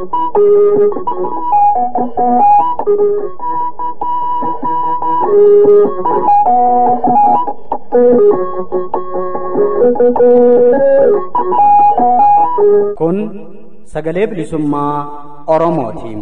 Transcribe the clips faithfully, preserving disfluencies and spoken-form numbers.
Kun sagalee bilisummaa Oromootiin.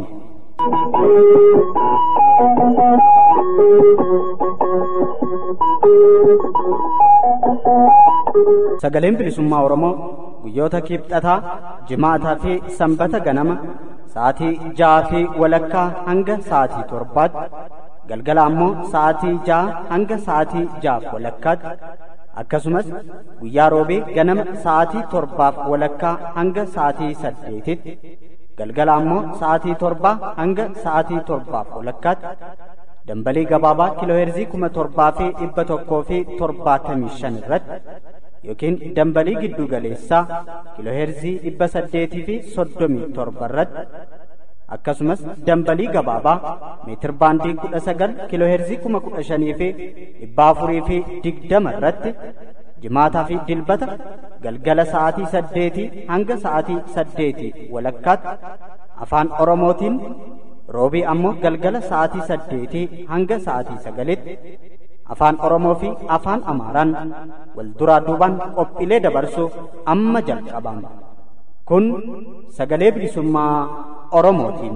Sagaleen bilisummaa Oromoo guyyoota kibxataa, jimaataa fi sanbata ganama sa'aatii ja'a fi walakkaa hanga sa'aatii torbaatti, galgala ammoo sa'aatii ja'a hanga sa'aatii ja'aaf walakkaatti, akkasumas guyyaa roobee ganama sa'aatii torbaaf walakkaa hanga sa'aatii saddeetitti, galgala ammoo sa'aatii torbaa hanga sa'aatii torbaaf walakkaatti dambalii gabaabaa kiilooheerzii kuma torbaa fi dhibba tokkoo fi torbaatamii shan irratti yookiin dambalii giddu galeessaa kiilooheerzii dhibba saddeetii fi soddomii torba irratti akkasumas dambalii gabaabaa meetir baandii kudha sagal kiilooheerzii kuma kudha shanii fi dhibba afurii fi digdama irratti jimaataa fi dilbata galgala sa'aatii saddeetii hanga sa'aatii saddeetii walakkaatti afaan Oromootiin, roobii ammoo galgala sa'aatii saddeetii hanga sa'aatii sagalitti afaan Oromoo fi afaan Amaaraan wal duraa duubaan qophiilee dabarsuuf amma jalqabama. Kun sagalee bilisummaa Oromootiin.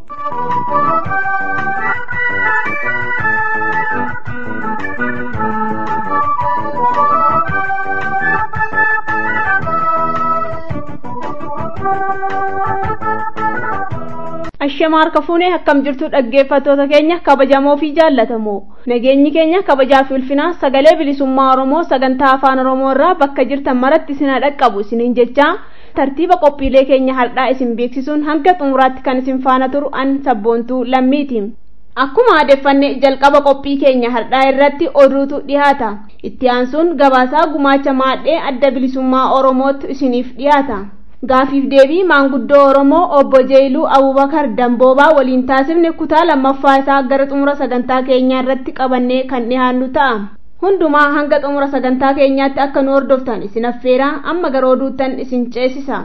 Ashamaar kafuunee akkam jirtu dhaggeeffattoota keenya kabajamoo fi jaallatamoo, nageenyi keenya kabajaa fi ulfinaa sagalee bilisummaa Oromoo sagantaa afaan Oromoo irraa bakka jirtan maratti isin dhaqqabu isiniin jechaa tartiiba qophiilee keenya har'aa isin beeksisuun hanga xumuraatti kan isin faana turu an sabboontuu lammiiti. Akkuma aadeffannee jalqaba qophii keenya har'aa irratti oduutu dhiyaata. Itti aansuun gabaasaa gumaacha maadhee adda bilisummaa Oromootti isiniif dhiyaata. Gaafiif deebii maanguddoo Oromoo obbo Jeeluu Abubakar Damboobaa waliin taasifne kutaa lammaffaa isaa gara xumura sagantaa keenyaa irratti qabannee kan dhiyaannu ta'a. Hundumaa hanga xumura sagantaa keenyaatti akka nu hordoftan isin affeeraa, amma gara oduuttan isin ceesisa.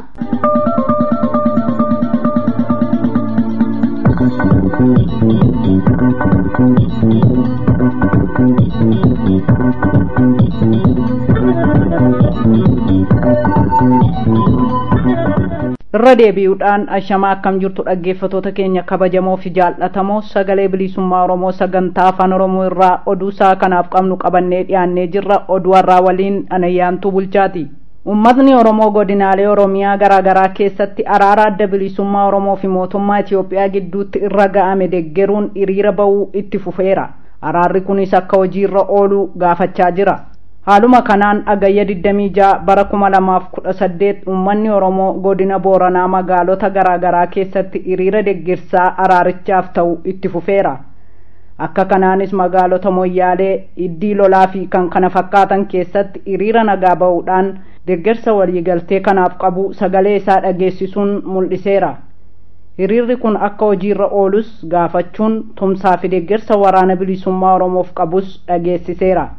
irra deebi'uudhaan ashamaa akkam jirtu dhaggeeffattoota keenya kabajamoo fi jaallatamoo, sagalee bilisummaa Oromoo sagantaa afaan Oromoo irraa oduu isaa kanaaf qabnu qabannee dhiyaannee jirra. Oduu har'aa waliin Anayyaantuu Bulchaati. Uummatni Oromoo godinaalee Oromiyaa garaa garaa keessatti araara adda bilisummaa Oromoo fi mootummaa Itoophiyaa gidduutti irra ga'ame deeggaruun hiriira ba'uu itti fufeera. Araarri kunis akka hojiirra oolu gaafachaa jira. Haaluma kanaan agayya digdamii ja'a bara kuma lamaaf kudha saddeet uummanni Oromoo godina Booranaa magaalota garaa garaa keessatti hiriira deeggarsaa araarichaaf ta'u itti fufeera. Akka kanaanis magaalota Moyyaalee, Iddii Lolaa fi kan kana fakkaatan keessatti hiriira nagaa ba'uudhaan deeggarsa waliigaltee kanaaf qabu sagalee isaa dhageessisuun mul'iseera. Hiriirri kun akka hojiirra oolus gaafachuun tumsaa fi deeggarsa waraana bilisummaa Oromoof qabus dhageessiseera.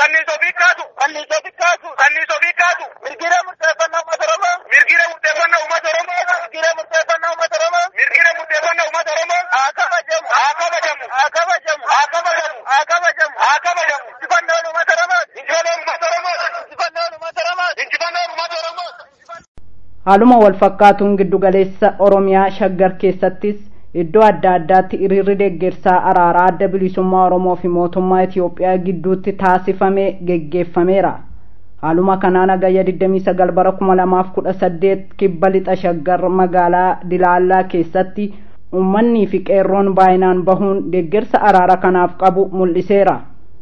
anniso bikkaatu anniso bikkaatu anniso bikkaatu mirgira murteeffannaa uummata Oromoo mirgira murteeffannaa uummata Oromoo mirgira murteeffannaa uummata Oromoo mirgira murteeffannaa uummata Oromoo haa kabajamu haa kabajamu haa kabajamu haa kabajamu haa kabajamu haa kabajamu injifannoon uummata Oromoo injifannoon uummata Oromoo injifannoon uummata Oromoo injifannoon uummata Oromoo. Haaluma wal fakkaatuun giddugaleessa Oromiyaa Shaggar keessattis iddoo adda addaatti hiriirri deeggarsaa araaraa adda bilisummaa Oromoo fi mootummaa Itiyoophiyaa gidduutti taasifamee geggeeffameera. Haaluma kanaan hagayya digdamii sagal bara kuma lamaaf kudha saddeet kibba lixa Shaggar magaalaa Dilaallaa keessatti uummanni fi qeerroon baay'inaan bahuun deeggarsa araara kanaaf qabu mul'iseera.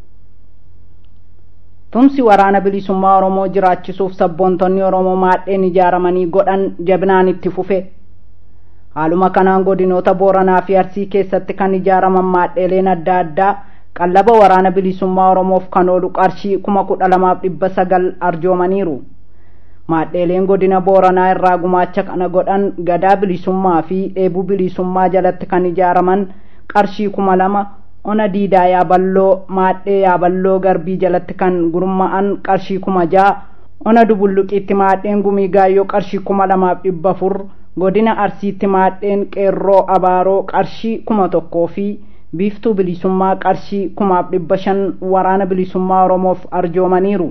Tumsi waraana bilisummaa Oromoo jiraachisuuf sabboontonni Oromoo maadheen ijaaramanii godhan jabinaan itti fufe. Haaluma kanaan godinoota Booranaa fi Arsii keessatti kan ijaaraman maadheeleen adda addaa qallaba waraana bilisummaa Oromoof kan oolu qarshii kuma kudha lamaaf dhibba sagal arjoomaniiru. Maadheeleen godina Booranaa irraa gumaacha kana godhan gadaa bilisummaa fi dheebuu bilisummaa jalatti kan ijaaraman qarshii kuma lama, ona diidaa yaaballoo maadhee yaaballoo garbii jalatti kan gurmaa'an qarshii kuma ja'a, ona dubulluqiitti maadheen gumii gaayyoo qarshii kuma lamaaf dhibba afur, godina Arsiitti maadheen qeerroo abaaroo qarshii kuma tokkoo fi biiftuu bilisummaa qarshii kumaaf dhibba shan waraana bilisummaa Oromoof arjoomaniiru.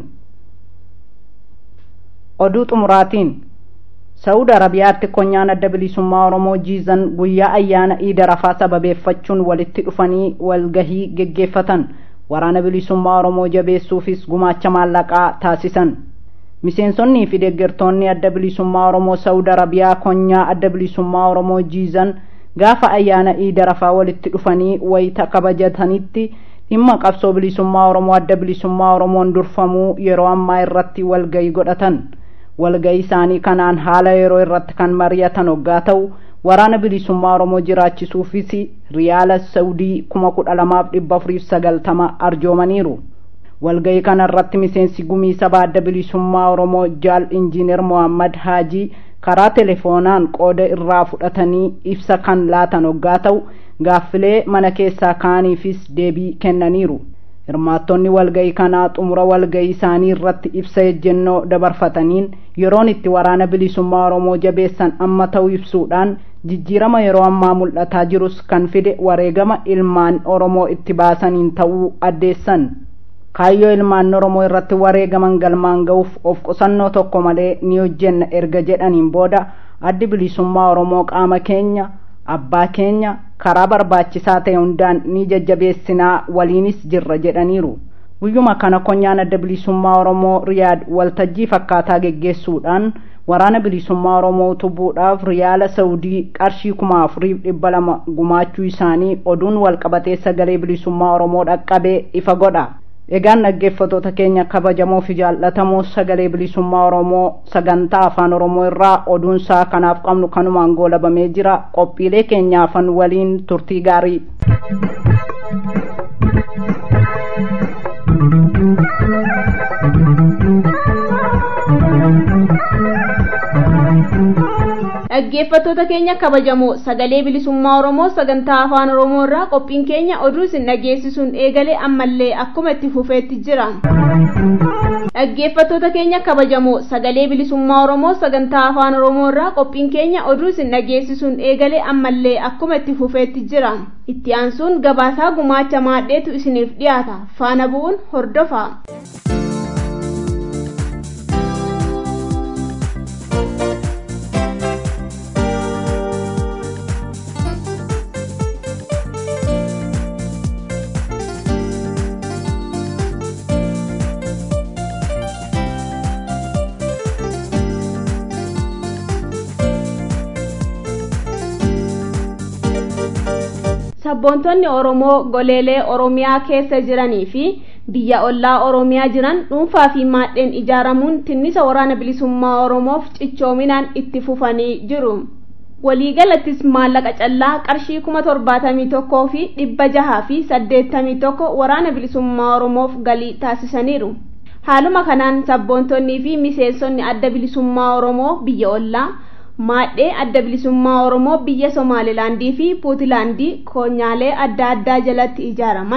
Oduu xumuraatiin Saudi Arabiyaatti konyaan adda bilisummaa Oromoo jiizan guyyaa ayyaana Iid Arafaa sababeeffachuun walitti dhufanii walgahii geggeeffatan waraana bilisummaa Oromoo jabeessuufis gumaacha maallaqaa taasisan. Miseensonnii fi deeggartoonni adda bilisummaa Oromoo Saudi Arabiyaa konyaa adda bilisummaa Oromoo jiizan gaafa ayyaana Iid Arafaa walitti dhufanii wayita kabajatanitti dhimma qabsoo bilisummaa Oromoo adda bilisummaa Oromoon durfamuu yeroo ammaa irratti walgahii godhatan. Walgahii isaanii kanaan haala yeroo irratti kan mari'atan hoggaa ta'u waraana bilisummaa Oromoo jiraachisuufis riyaala Saudii kuma kudha lamaaf dhibba afuriif sagaltama arjoomaniiru. Walgahii kana irratti miseensi gumii sabaa adda bilisummaa Oromoo Jaal Injiinar Mohammad Haajii karaa telefoonaan qooda irraa fudhatanii ibsa kan laatan hoggaa ta'u gaaffilee mana keessaa kaaniifis deebii kennaniiru. Hirmaattonni walgahii kanaa xumura walgahii isaanii irratti ibsa ejjennoo dabarfataniin yeroon itti waraana bilisummaa Oromoo jabeessan amma ta'uu ibsuudhaan jijjiirama yeroo ammaa mul'ataa jirus kan fide wareegama ilmaan Oromoo itti baasaniin ta'uu addeessan. Kaayyoo ilmaan Oromoo irratti wareegaman galmaan ga'uuf of qusannoo tokko malee ni hojjenna erga jedhaniin booda addi bilisummaa Oromoo qaama keenya abbaa keenya karaa barbaachisaa ta'e hundaan ni jajjabeessinaa waliinis jirra jedhaniiru. Guyyuma kana konyaan adda bilisummaa Oromoo Riyaad waltajjii fakkaataa geggeessuudhaan waraana bilisummaa Oromoo utubuudhaaf riyaala Saudii qarshii kuma afuriif dhibba lama gumaachuu isaanii oduun walqabatee sagalee bilisummaa Oromoo dhaqqabee ifa godha. Egaan dhaggeeffattoota keenya kabajamoo fi jaallatamoo sagalee bilisummaa Oromoo sagantaa afaan Oromoo irraa oduun isaa kanaaf qabnu kanumaan goolabamee jira. Qophiilee keenyaafan waliin turtii gaarii. Dhaggeeffattoota keenya kabajamoo sagalee bilisummaa Oromoo sagantaa afaan Oromoo irraa qophiin keenya oduu isin dhageessisuun eegalee ammallee akkuma itti fufeetti jira. Dhaggeeffattoota keenya kabajamoo sagalee bilisummaa Oromoo sagantaa afaan Oromoo irraa qophiin keenya oduu isin dhageessisuun eegalee ammallee akkuma itti fufeetti jira. Itti aansuun gabaasaa gumaacha maadheetu isiniif dhiyaata. Faana bu'uun hordofaa. Sabboontonni Oromoo goleelee Oromiyaa keessa jiranii fi biyya ollaa Oromiyaa jiran dhuunfaa fi maadheen ijaaramuun tinnisa waraana bilisummaa Oromoof cichoominaan itti fufanii jiru. Waliigalattis maallaqa callaa qarshii kuma torbaatamii tokkoo fi dhibba jahaa fi saddeettamii tokko waraana bilisummaa Oromoof galii taasisaniiru. Haaluma kanaan sabboontonnii fi miseensonni adda bilisummaa Oromoo biyya ollaa maadhee adda bilisummaa Oromoo biyya Somaalilaandii fi Puutilaandii koonyaalee adda addaa jalatti ijaaraman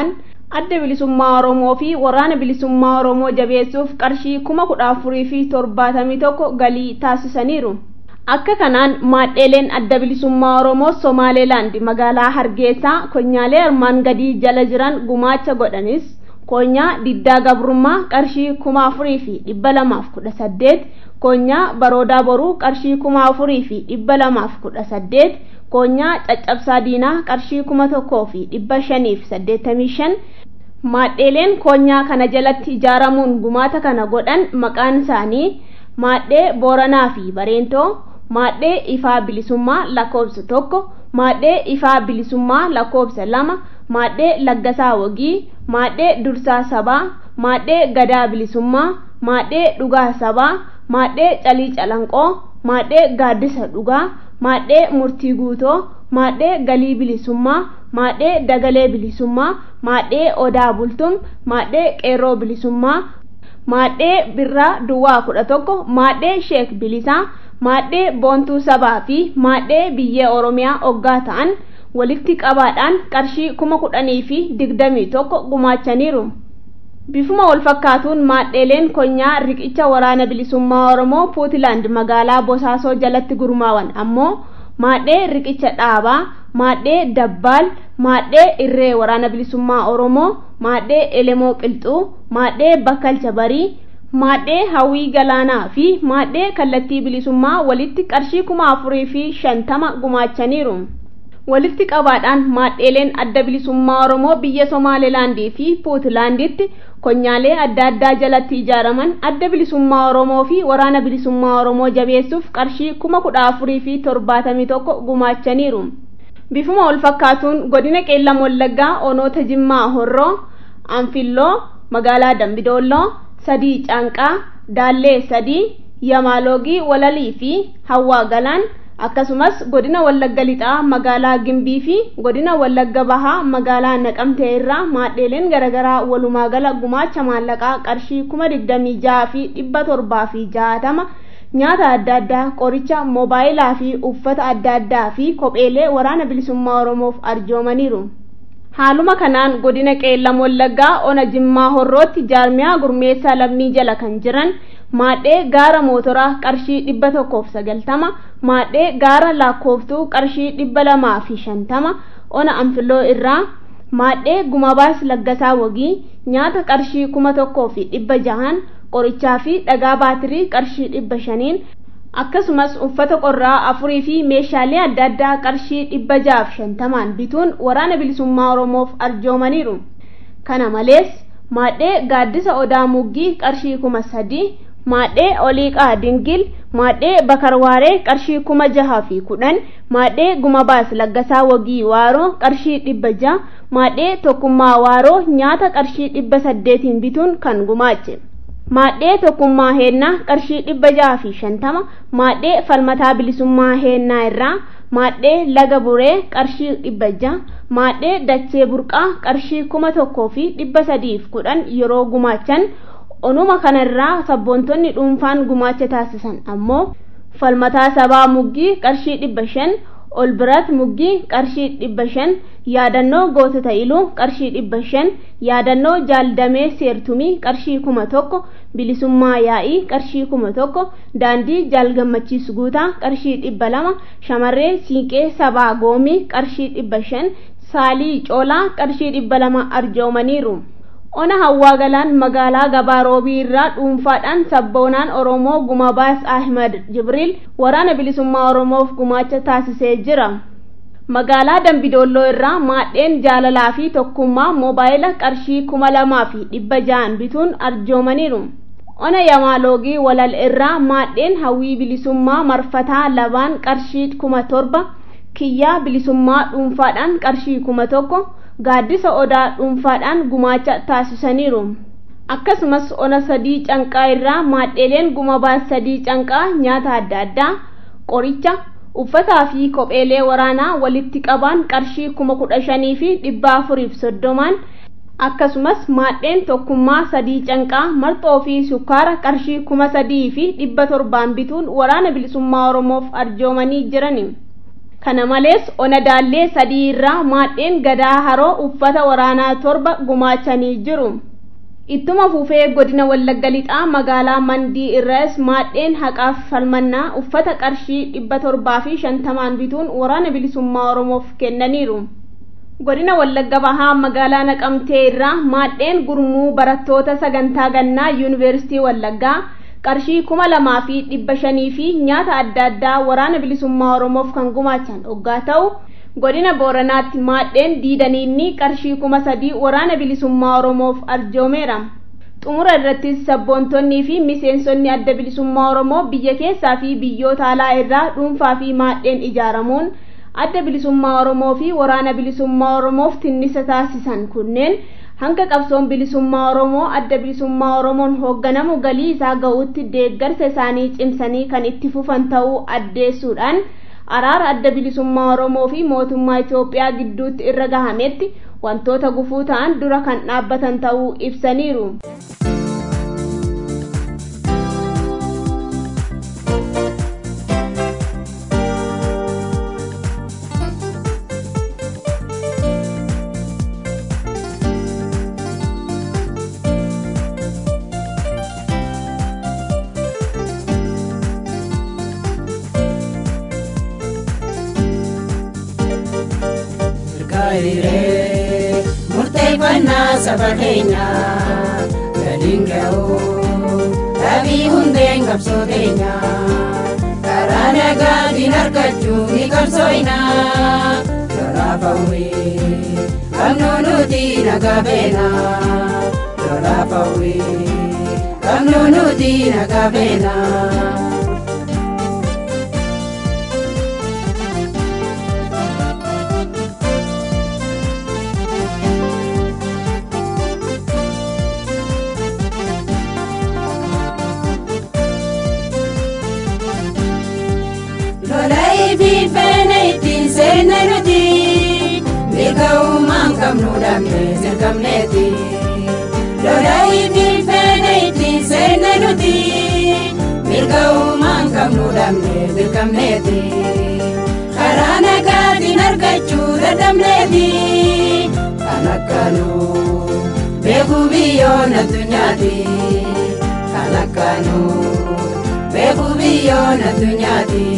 adda bilisummaa Oromoo fi waraana bilisummaa Oromoo jabeessuuf qarshii kuma kudha afurii fi torbaatamii tokko galii taasisaniiru. Akka kanaan maadheeleen adda bilisummaa Oromoo Somaaleelaand magaalaa Hargeysaa konyaalee armaan gadii jala jiran gumaacha godhanis konyaa diddaa gabrummaa qarshii kuma afurii fi dhibba lamaaf kudha saddeet, konyaa baroodaa boruu qarshii kuma afurii fi dhibba lamaaf kudha saddeet, konyaa caccabsaa diinaa qarshii kuma tokkoo fi dhibba shaniif saddeettamii shan. Maadheeleen konyaa kana jalatti ijaaramuun gumaata kana godhan maqaan isaanii maadhee Booranaa fi Bareentoo, maadhee Ifaa Bilisummaa lakkoofsa tokko, maadhee Ifaa Bilisummaa lakkoofsa lama, maadhee Laggasaa Wagii, maadhee Dursaa Sabaa, maadhee Gadaa Bilisummaa, maadhee Dhugaa Sabaa, maadhee Calii Calanqoo, maadhee Gaaddisa Dhugaa, maadhee Murtii Guutoo, maadhee Galii Bilisummaa, maadhee Dagalee Bilisummaa, maadhee Odaa Bultum, maadhee Qeerroo Bilisummaa, maadhee Birraa Duwwaa kudha tokko, maadhee Sheek Bilisaa, maadhee Boontuu Sabaa fi maadhee Biyyee Oromiyaa oggaa ta'an walitti qabaadhaan qarshii kuma kudhanii fi digdamii tokko gumaachaniiru. Bifuma wal fakkaatuun maadheeleen konyaa riqicha waraana bilisummaa Oromoo Puutilaand magaalaa Bosaasoo jalatti gurmaawan ammoo maadhee riqicha dhaabaa, maadhee Dabbaal, maadhee Irree waraana bilisummaa Oromoo, maadhee Elemoo Qilxuu, maadhee Bakkalcha Barii, maadhee Hawwii Galaanaa fi maadhee Kallattii Bilisummaa walitti qarshii kuma afurii fi shantama gumaachaniiru. Walitti qabaadhaan maadheeleen adda bilisummaa Oromoo biyya Somaaleelaandii fi Puutilaanditti konyaalee adda addaa jalatti ijaaraman adda bilisummaa Oromoo fi waraana bilisummaa Oromoo jabeessuuf qarshii kuma kudha afurii fi torbaatamii tokko gumaachaniiru. Bifuma wal fakkaatuun godina Qeellam Wallaggaa onoota Jimmaa Horroo, Anfilloo, magaalaa Dambidoolloo, Sadii Caanqaa, Daallee Sadii, Yamaaloogii Walalii fi Hawwaa Galaan akkasumas godina Wallagga Lixaa magaalaa Gimbii fi godina Wallagga Bahaa magaalaa Naqamtee irraa maadheeleen garagaraa walumaa gala gumaacha maallaqaa qarshii kuma digdamii jaha fi dhibba torbaa fi jaatama nyaata adda addaa, qoricha, moobaayilaa fi uffata adda addaa fi kopheelee waraana bilisummaa Oromoof arjoomaniiru. Haaluma kanaan godina Qeellam Wallaggaa ona Jimmaa Horrootti jaarmiyaa gurmeessaa lammii jala kan jiran maadhee gaara mootoraa qarshii dhibba tokkoof sagaltama, maadhee gaara lakkooftuu qarshii dhibba lamaa fi shantama, ona Anfilloo irraa maadhee Gumabaas Laggasaa Wagii nyaata qarshii kuma tokkoo fi dhibba jahan, qorichaa fi dhagaa baatirii qarshii dhibba shaniin akkasumas uffata qorraa afurii fi meeshaalee adda addaa qarshii dhibba jahaaf shantamaan bituun waraana bilisummaa Oromoof arjoomaniiru. Kana malees maadhee Gaaddisa Odaa Muggii qarshii kuma sadii, maadhee Oliiqaa Dingil, maadhee Bakarwaaree qarshii kuma jaha fi kudhan, maadhee Gumabaas Laggasaa Wagii Waaroo qarshii dhibba jaha, maadhee Tokkummaa Waaroo nyaata qarshii dhibba saddeetiin bituun kan gumaache. Maadhee Tokkummaa Heennaa qarshii dhibba jaha fi shantama, maadhee Falmataa Bilisummaa Heennaa irraa maadhee Laga Buree qarshii dhibba jaha, maadhee Dachee Burqaa qarshii kuma tokkoo fi dhibba sadiif kudhan yeroo gumaachan onuma kanarraa sabboontonni dhuunfaan gumaacha taasisan ammoo Falmataa Sabaa Muggii qarshii dhibba shan, Olbirat Muggii qarshii dhibba shan, yaadannoo gootota iluu qarshii dhibba shan, yaadannoo jaaldamee seertumii qarshii kuma tokko, bilisummaa yaa'ii qarshii kuma tokko, daandii jaalgammachiis guutaa qarshii dhibba lama, shamarree siiqee sabaa goomii qarshii dhibba shan, saalii coolaa qarshii dhibba lama arjoomaniiru. Ona Hawwaa Galaan magaalaa Gabaa Roobii irraa dhuunfaadhaan sabboonaan Oromoo Gumabaas Ahmed Jibriil waraana bilisummaa Oromoof gumaacha taasisee jira. Magaalaa Dambidoolloo irraa maadheen Jaalalaa fi Tokkummaa moobaayila qarshii kuma lamaa fi dhibba jahan bituun arjoomaniiru. Ona Yamaaloogii Walal irraa maadheen Hawwii Bilisummaa Marfataa Labaan qarshii kuma torba, Kiyyaa Bilisummaa dhuunfaadhaan qarshii kuma tokko, Gaaddisa Odaa dhuunfaadhaan gumaacha taasisaniiru. Akkasumas ona Sadii Canqaa irraa maadheeleen Gumabaas Sadii Canqaa nyaata adda addaa, qoricha, uffataa fi kopheelee waraanaa walitti qabaan qarshii kuma kudha shanii fi dhibba afuriif soddomaan akkasumas maadheen Tokkummaa Sadii Canqaa marxoo fi sukkaara qarshii kuma sadii fi dhibba torbaan bituun waraana bilisummaa Oromoof arjoomanii jirani. kana malees ona daallee sadii irraa maadheen gadaa haroo uffata waraanaa torba gumaachanii jiru. Ittuma fufee godina Wallagga Lixaa magaalaa Mandii irraas maadheen haqaaf falmannaa uffata qarshii dhibba torbaa fi shantamaan bituun waraana bilisummaa Oromoof kennaniiru. Godina Wallagga Bahaa magaalaa Naqamtee irraa maadheen gurmuu barattoota sagantaa gannaa yuunivarsiitii Wallaggaa qarshii kuma lamaa fi dhibba shanii fi nyaata adda addaa waraana bilisummaa Oromoof kan gumaachan hoggaa ta'u godina Booranaatti maadheen diidaniinni qarshii kuma sadii waraana bilisummaa Oromoof arjoomeera. Xumura irrattis sabboontonnii fi miseensonni adda bilisummaa Oromoo biyya keessaa fi biyyoota alaa irraa dhuunfaa fi maadheen ijaaramuun adda bilisummaa Oromoo fi waraana bilisummaa Oromoof tinnisa taasisan kunneen hanga qabsoon bilisummaa Oromoo adda bilisummaa Oromoon hoogganamu galii isaa ga'uutti deeggarsa isaanii cimsanii kan itti fufan ta'uu addeessuudhaan araara adda bilisummaa Oromoo fi mootummaa Itoophiyaa gidduutti irra gahametti wantoota gufuu ta'an dura kan dhaabbatan ta'uu ibsaniiru. Murteeffannaa saba keenyaa galiin ga'uu dhabii hundeen qabsoo teenyaa karaa nagaatiin argachuu ni qabsoo'inaa lolaaf hawwii qabnu nuti nagaa beenaa lolaaf hawwii qabnu nuti nagaa beenaa. Senanuti, mikau mangkam nudamne serkamneti. Lodai bilfeneti senanuti, mikau mangkam nudamne serkamneti. Karana kati narkachu dadamneti, kanakanu beku biyo natunyati, kanakanu beku biyo natunyati.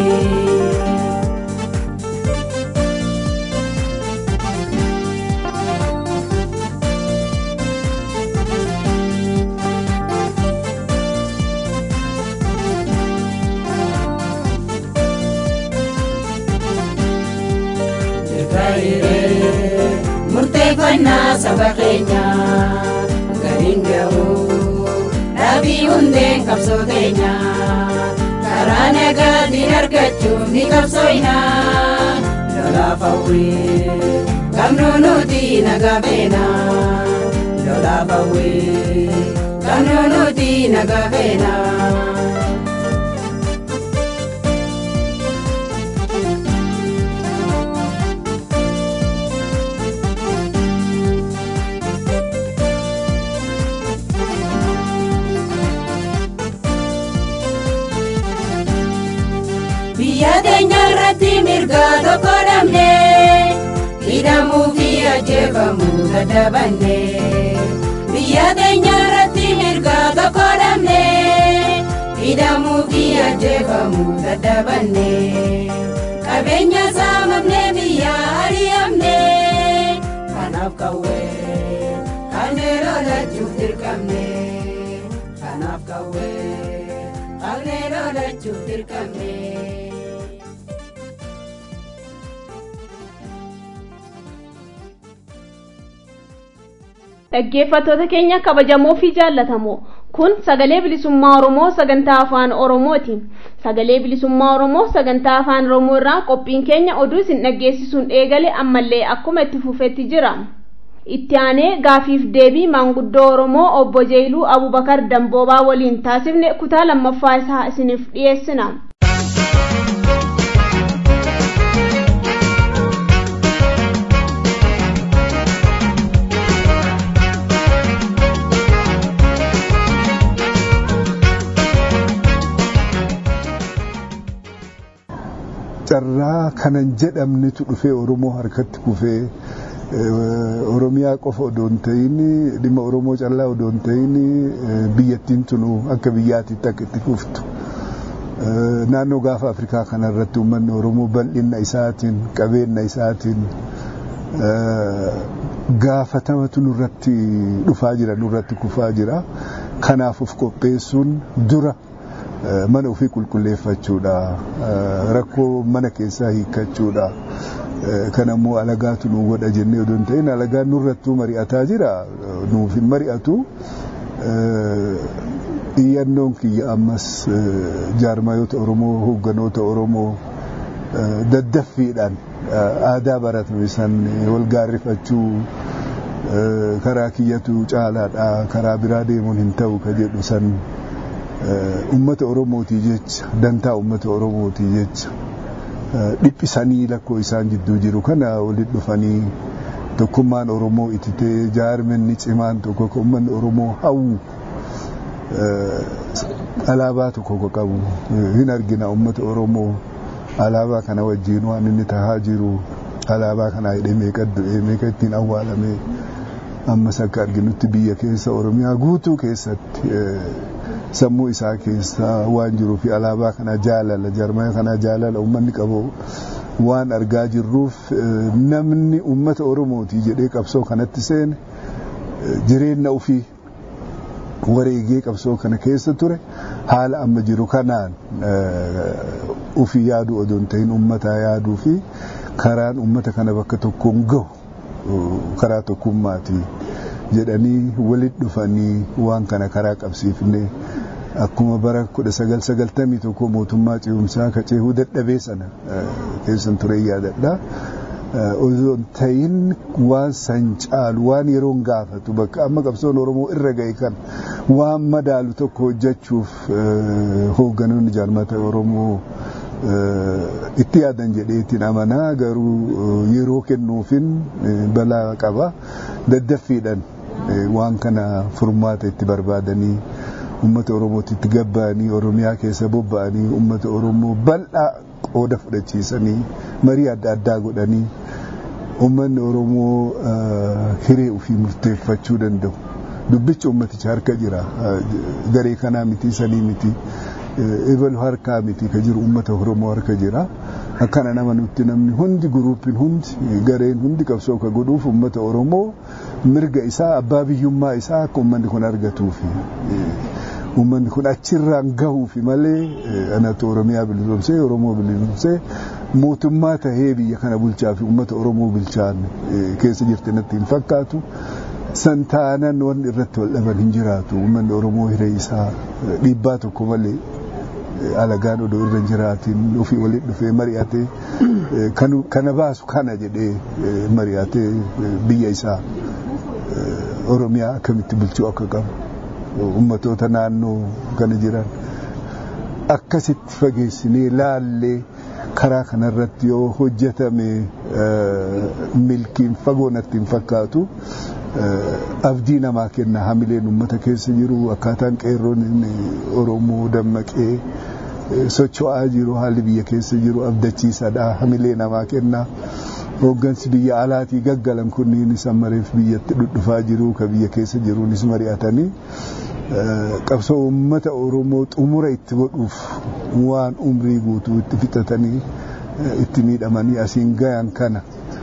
Murteeffannaa saba keenyaa galiin ga'uu dhabii hundeen qabsoo teenyaa karaa nagaatiin argachuun ni qabsoo'inaa lolaaf hawwii qabnu nuti nagaa beenaa lolaaf hawwii qabnu nuti nagaa beenaa. Biyya teenya irratti mirga tokko dhabne hidhamuu fi ajjeefamuu dadhabanne. Biyya teenya irratti mirga tokko dhabne hidhamuu fi ajjeefamuu dadhabanne. Qabeenya saamamne biyya ari'amne kanaaf qawwee kannee lolachuuf dirqamne kanaaf qawwee kannee lolachuuf dirqamne. Dhaggeeffattoota keenya kabajamoo fi jaallatamoo kun sagalee bilisummaa Oromoo sagantaa afaan Oromooti. Sagalee bilisummaa Oromoo sagantaa afaan Oromoo irraa qophiin keenya oduu isin dhaggeessisuun eegale ammallee akkuma itti fufetti jira. Itti aanee gaafiif deebii maanguddoo Oromoo obbo Jeeluu Abubakar Damboobaa waliin taasifne kutaa lammaffaa isaa isiniif dhiyeessina. carraa kanan jedhamnitu dhufee Oromoo harkatti kufee Oromiyaa qofa odoon ta'in dhimma Oromoo callaa odoon ta'in biyyattiin tunu akka biyyaatiitti akka itti kuftu naannoo gaafa Afrikaa kanarratti uummanni Oromoo bal'inna isaatiin qabeenya isaatiin gaafatamatu nurratti dhufaa jira nurratti kufaa jira kanaaf of qopheessuun dura mana ofii qulqulleeffachuudha rakkoo mana keessaa hiikkachuudha kanammoo alagaatu nu godha jennee odoon ta'in alagaan nurrattuu mari'ataa jira nuuf hin mari'atu iyyannoon kiyya ammas jaarmayoota Oromoo hoogganoota Oromoo daddaffiidhaan aadaa baratame san wal gaarrifachuu karaa kiyyatu caalaadha karaa biraa deemuun hin ta'u ka jedhu san ummata Oromootii jecha dantaa ummata Oromootii jecha dhiphisanii lakkoo isaan jidduu jiru kana walitti dhufanii tokkummaan Oromoo ititee jaarmenni cimaan tokko uummanni Oromoo hawwu alaabaa tokko qabu hin argina ummata Oromoo alaabaa kana wajjin waan inni tahaa jiru alaabaa kana hidhee meeqa du'ee meeqa ittiin awwaalame ammas akka arginutti biyya keessa Oromiyaa guutuu keessatti sammuu isaa keessa waan jiru fi alaabaa kana jaalala jarmaya kana jaalala uummanni qabu waan argaa jirruuf namni uummata Oromooti jedhee qabsoo kanatti seene jireenya ofii wareegee qabsoo kana keessa ture haala amma jiru kanaan ofii yaaduu odoon ta'in uummataa yaaduu fi karaan uummata kana bakka tokkoon gahu karaa tokkummaati jedhanii walitti dhufanii waan kana karaa qabsiifne akkuma bara kudha sagal sagaltamii tokko mootummaa ce'umsaa ka ceehuu dadhabee sana keessan ture yaadadha odoon ta'in waan san caalu waan yeroon gaafatu bakka amma qabsoon Oromoo irra ga'e kan waan madaalu tokko hojjechuuf hoogganoonni jaarmata Oromoo itti yaadan jedheetiin amanaa garuu yeroo kennuufin balaa qaba daddaffiidhaan waan kana furmaata itti barbaadanii ummata Oromootitti gabbaanii Oromiyaa keessa bobba'anii ummata Oromoo bal'aa qooda fudhachiisanii marii adda addaa godhanii ummanni Oromoo hiree ofii murteeffachuu danda'u dubbicha ummaticha harka jira garee kanaa miti sanii miti ebalu harkaa miti ka jiru ummata Oromoo harka jira akkana nama nutti namni hundi guruupiin hundi gareen hundi qabsoo ka godhuuf ummata Oromoo mirga isaa abbaa biyyummaa isaa akka ummanni kun argatuufi ummanni kun achirraan gahuufi malee anatu Oromiyaa bilisoomsee Oromoo bilisoomsee mootummaa tahee biyya kana bulchaa fi ummata Oromoo bulchaan keessa jirti natti hin fakkaatu santaanan waan irratti wal dhaban hin jiraatu ummanni Oromoo hiree isaa dhiibbaa tokko malee alagaan odoo irra jiraatiin ofii walitti dhufee mari'atee kana baasu kana jedhee mari'atee biyya isaa Oromiyaa akkamitti bulchuu akka qabu ummatoota naannoo kana jiran akkasitti fageessinee laallee karaa kanarratti yoo hojjetame milkiin fagoo natti hin fakkaatu abdii namaa kenna hamileen ummata keessa jiru akkaataan qeerroon Oromoo dammaqee socho'aa jiru haalli biyya keessa jiru abdachiisaadha hamilee namaa kenna hooggansi biyya alaatii gaggalan kunniin sammareef biyyatti dhudhufaa jiru ka biyya keessa jiruunis mari'atanii qabsoo ummata Oromoo xumura itti godhuuf waan umrii guutuu itti fixatanii itti miidhamanii asiin gayan kana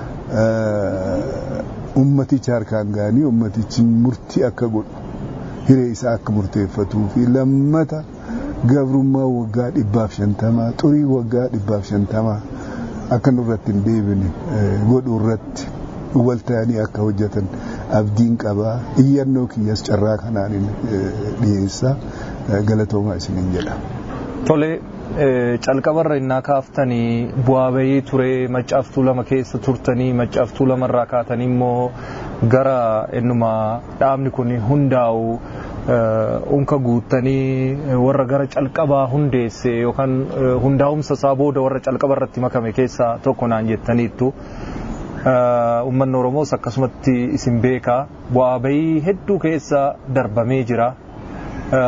ummaticha harkaan ga'anii ummatichi murtii akka godhu hiree isaa akka murteeffatuu fi lammata gabrummaa waggaa dhibbaaf shantamaa xurii waggaa dhibbaaf shantamaa akka nurratti hin deebine godhuu irratti wal ta'anii akka hojjetan abdiin qaba iyyannoo kiyyas carraa kanaan dhiyeessa galatoomaa isiniin jedha. Tole calqabarra innaa kaaftanii bu'aa bahii ture maccaaftuu lama keessa turtanii maccaaftuu lamarraa kaatanii immoo gara ennuma dhaabni kun hundaa'u unka guuttanii warra gara calqabaa hundeesse yookaan hundaa'umsa isaa booda warra calqabarratti makame keessaa tokko naan jettaniittu. Uummanni Oromoos akkasumatti isin beekaa bu'aa bahii hedduu keessa darbamee jira.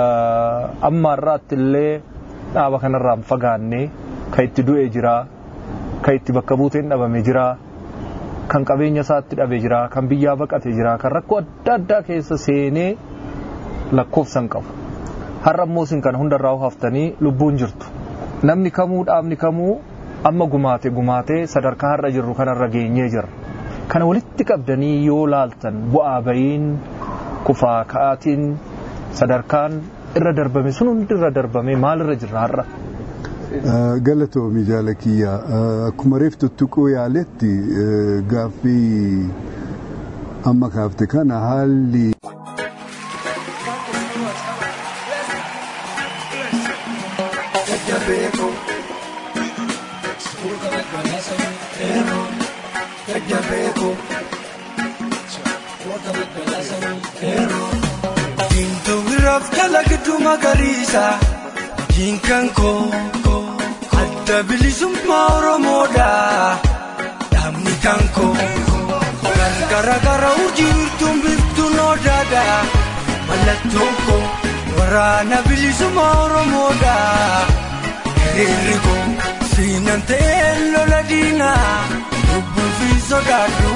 Amma irraatti illee dhaaba kanarraan fagaannee kan itti du'e jira kan itti bakka buuteen dhabame jira kan qabeenya isaatti dhabe jira kan biyyaa baqate jira kan rakkoo adda addaa keessa seenee lakkoofsan qabu har'a immoo isin kana hundarraa haftanii lubbuun jirtu namni kamuu dhaabni kamuu amma gumaate gumaatee sadarkaa har'a jirru kanarra geenyee jira kana walitti qabdanii yoo laaltan bu'aa bayiin kufaa ka'aatiin sadarkaan irra darbame sun hundi irra darbame maalirra jirra har'a galatoomi jaalakiyya akkuma reeftu tuquu yaaletti gaaffii amma kaafte kana haalli Kalagdu magarisa jinkanko adda bilisummaa Oromoodha dhamni kanko gargara gara urjiirtuun biftuun odaadha mallattoonko waraana bilisummaa Oromoodha hiriirriko siinan ta'een lola diinaa lubbuu fi sodaadhu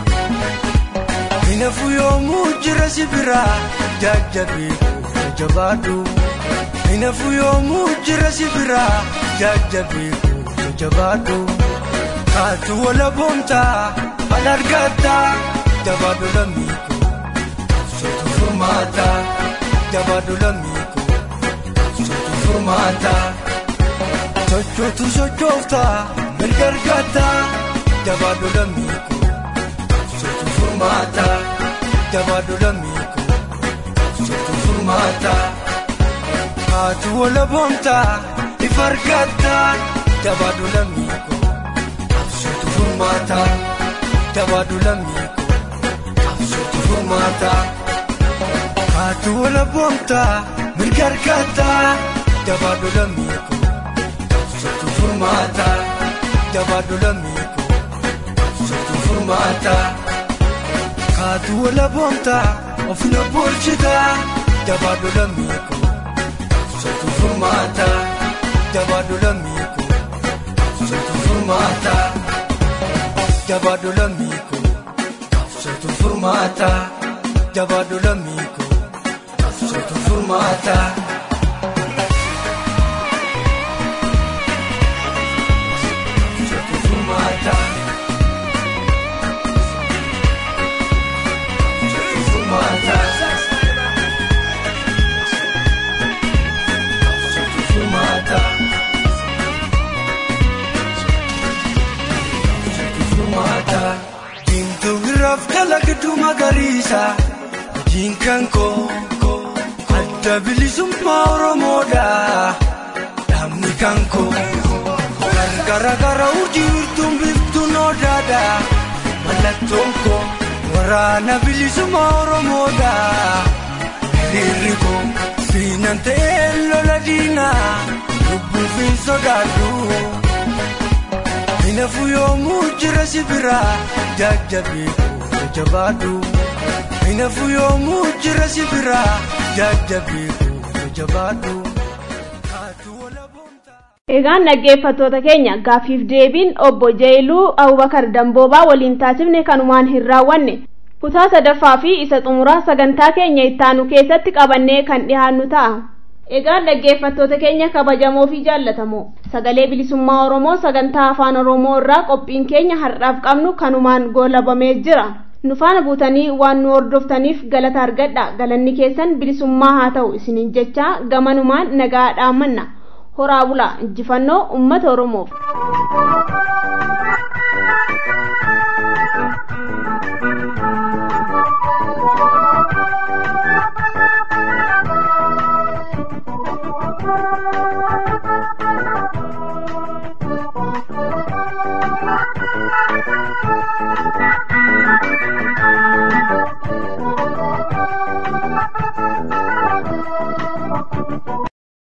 hinafu yoomuu jira sibira jajjabii jabadu hinafu yoomuu jira sibira jajjabii jabadu kaatu wala boonta alargata jabadu lamiko sotu furmaata jabadu lamiko sotu furmaata sochootu sochoofta mirgargata jabadu lamiko sotu furmaata jabadu lamiko mata atu wala bonta ifargata jabadu lamiko sotu furmata jabadu lamiko sotu furmata atu wala bonta mirgargata jabadu lamiko sotu furmata jabadu lamiko sotu furmata atu wala bonta ofna bolchita jabadu lamiko sotu furmata jabadu lamiko sotu furmata jabadu lamiko sotu furmata jabadu lamiko sotu furmata sotu furmata sotu furmata kalagdu magarisa jinkanko adda bilisummaa Oromoodha dhamni kanko gargara gara urjiirtuun biftuun odaadha mallattoonko waraana bilisummaa Oromoodha hiriirriko siinan ta'een lola diinaa lubbuu fi sodaadhu hinafu yoomuu jira sibira jajjabii jabadu hinafu yoomuu jira sibira jajjabii jabadu egaan dhaggeeffattoota keenya gaafiif deebiin obbo Jeeluu Abubakar Damboobaa waliin taasifne kanumaan hin raawwanne kutaa sadaffaa fi isa xumuraa sagantaa keenya ittaanu keessatti qabannee kan dhiyaannu ta'a. egaan dhaggeeffattoota keenya kabajamoo fi jaallatamoo sagalee bilisummaa Oromoo sagantaa afaan Oromoo irraa qophiin keenya har'aaf qabnu kanumaan goolabamee jira. nu faana buutanii waan nu hordoftaniif galata argadha. galanni keessan bilisummaa haa ta'u isiniin jecha gamanumaan nagaa dhaamanna. horaa bulaa injifannoo uummata Oromoof. Thank you.